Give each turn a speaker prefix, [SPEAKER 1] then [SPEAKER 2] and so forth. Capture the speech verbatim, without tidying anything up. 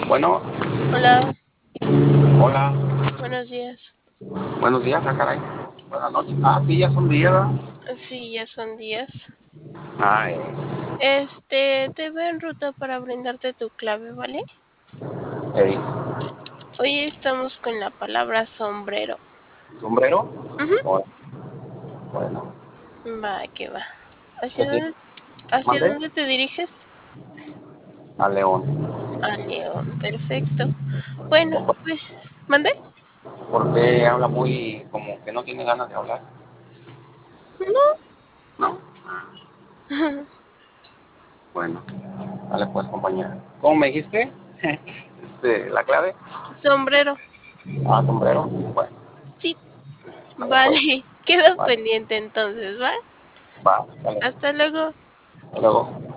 [SPEAKER 1] Bueno,
[SPEAKER 2] Hola,
[SPEAKER 1] hola,
[SPEAKER 2] buenos días.
[SPEAKER 1] buenos días, ah, caray. Buenas noches. Ah, sí, ya son días, ¿verdad?
[SPEAKER 2] Sí, ya son días.
[SPEAKER 1] Ah, eh,
[SPEAKER 2] Este, te veo en ruta para brindarte tu clave, ¿vale?
[SPEAKER 1] ey,
[SPEAKER 2] Hoy estamos con la palabra sombrero.
[SPEAKER 1] ¿sombrero?
[SPEAKER 2] Ujú.
[SPEAKER 1] Bueno, bueno,
[SPEAKER 2] Va, que va. ¿Hacia
[SPEAKER 1] ¿qué sí?
[SPEAKER 2] dónde, hacia
[SPEAKER 1] ¿Mandé?
[SPEAKER 2] dónde te diriges?
[SPEAKER 1] A León.
[SPEAKER 2] A León, perfecto. Bueno, pues, ¿mande?
[SPEAKER 1] ¿Por qué habla muy como que no tiene ganas de hablar? ¿No?
[SPEAKER 2] No.
[SPEAKER 1] Bueno, dale pues, compañera. ¿Cómo me dijiste? este, la clave.
[SPEAKER 2] Sombrero.
[SPEAKER 1] Ah, sombrero. Bueno,
[SPEAKER 2] Sí,
[SPEAKER 1] dale pues.
[SPEAKER 2] vale. Quedo
[SPEAKER 1] Vale,
[SPEAKER 2] pendiente entonces, ¿va?
[SPEAKER 1] va, dale.
[SPEAKER 2] Hasta luego.
[SPEAKER 1] Hasta luego.